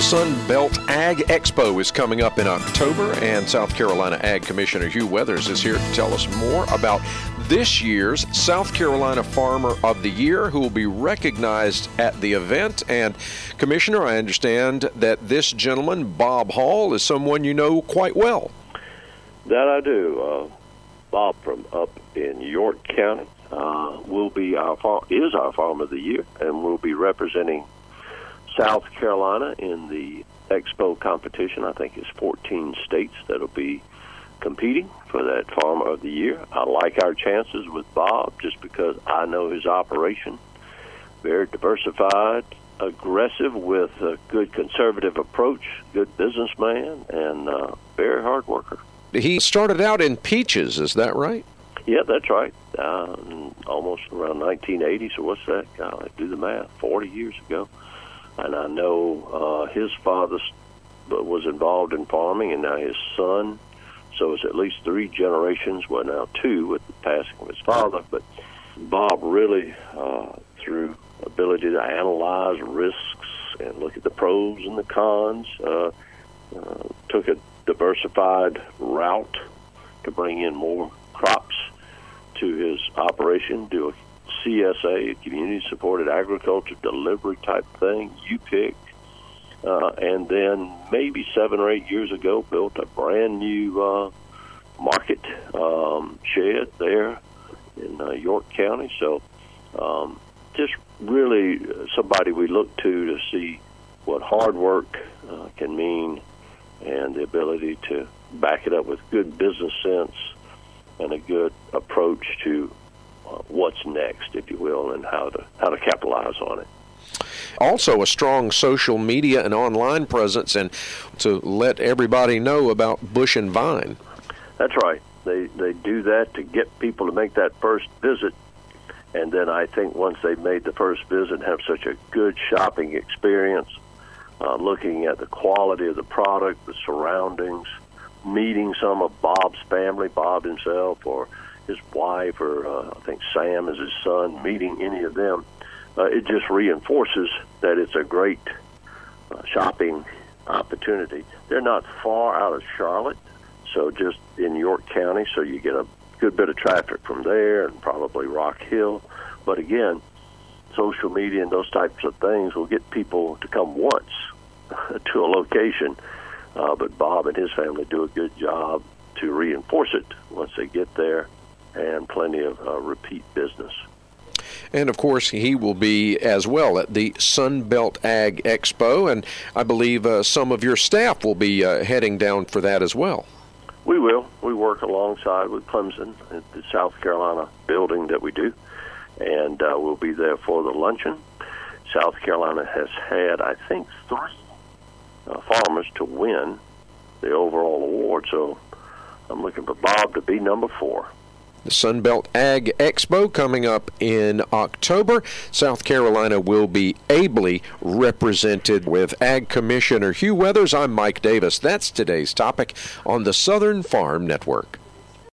The Sun Belt Ag Expo is coming up in October, and South Carolina Ag Commissioner Hugh Weathers is here to tell us more about this year's South Carolina Farmer of the Year, who will be recognized at the event. And, Commissioner, I understand that this gentleman, Bob Hall, is someone you know quite well. That I do. Bob from up in York County is our Farmer of the Year, and will be representing South Carolina in the Expo competition. I think it's 14 states that'll be competing for that Farmer of the Year. I like our chances with Bob just because I know his operation. Very diversified, aggressive with a good conservative approach, good businessman, and very hard worker. He started out in peaches, is that right? Yeah, that's right. Almost around 1980, so what's that? Do the math, 40 years ago. And I know his father was involved in farming, and now his son. So it's at least 3 generations, well, now 2 with the passing of his father. But Bob really, through ability to analyze risks and look at the pros and the cons, took a diversified route to bring in more crops to his operation, do a CSA, community-supported agriculture delivery type thing, you pick, and then maybe 7 or 8 years ago built a brand new market shed there in York County. So just really somebody we look to see what hard work can mean, and the ability to back it up with good business sense and a good approach to what's next, if you will, and how to capitalize on it. Also a strong social media and online presence, and to let everybody know about Bush and Vine. That's right. They do that to get people to make that first visit, and then I think once they've made the first visit, have such a good shopping experience, looking at the quality of the product, the surroundings, meeting some of Bob's family, Bob himself, or his wife, or I think Sam is his son, meeting any of them, it just reinforces that it's a great shopping opportunity. They're not far out of Charlotte, so just in York County, so you get a good bit of traffic from there, and probably Rock Hill. But again, social media and those types of things will get people to come once to a location, but Bob and his family do a good job to reinforce it once they get there, and plenty of repeat business. And, of course, he will be as well at the Sun Belt Ag Expo, and I believe some of your staff will be heading down for that as well. We will. We work alongside with Clemson at the South Carolina building that we do, and we'll be there for the luncheon. South Carolina has had, I think, 3 farmers to win the overall award, so I'm looking for Bob to be number 4. The Sun Belt Ag Expo coming up in October. South Carolina will be ably represented with Ag Commissioner Hugh Weathers. I'm Mike Davis. That's today's topic on the Southern Farm Network.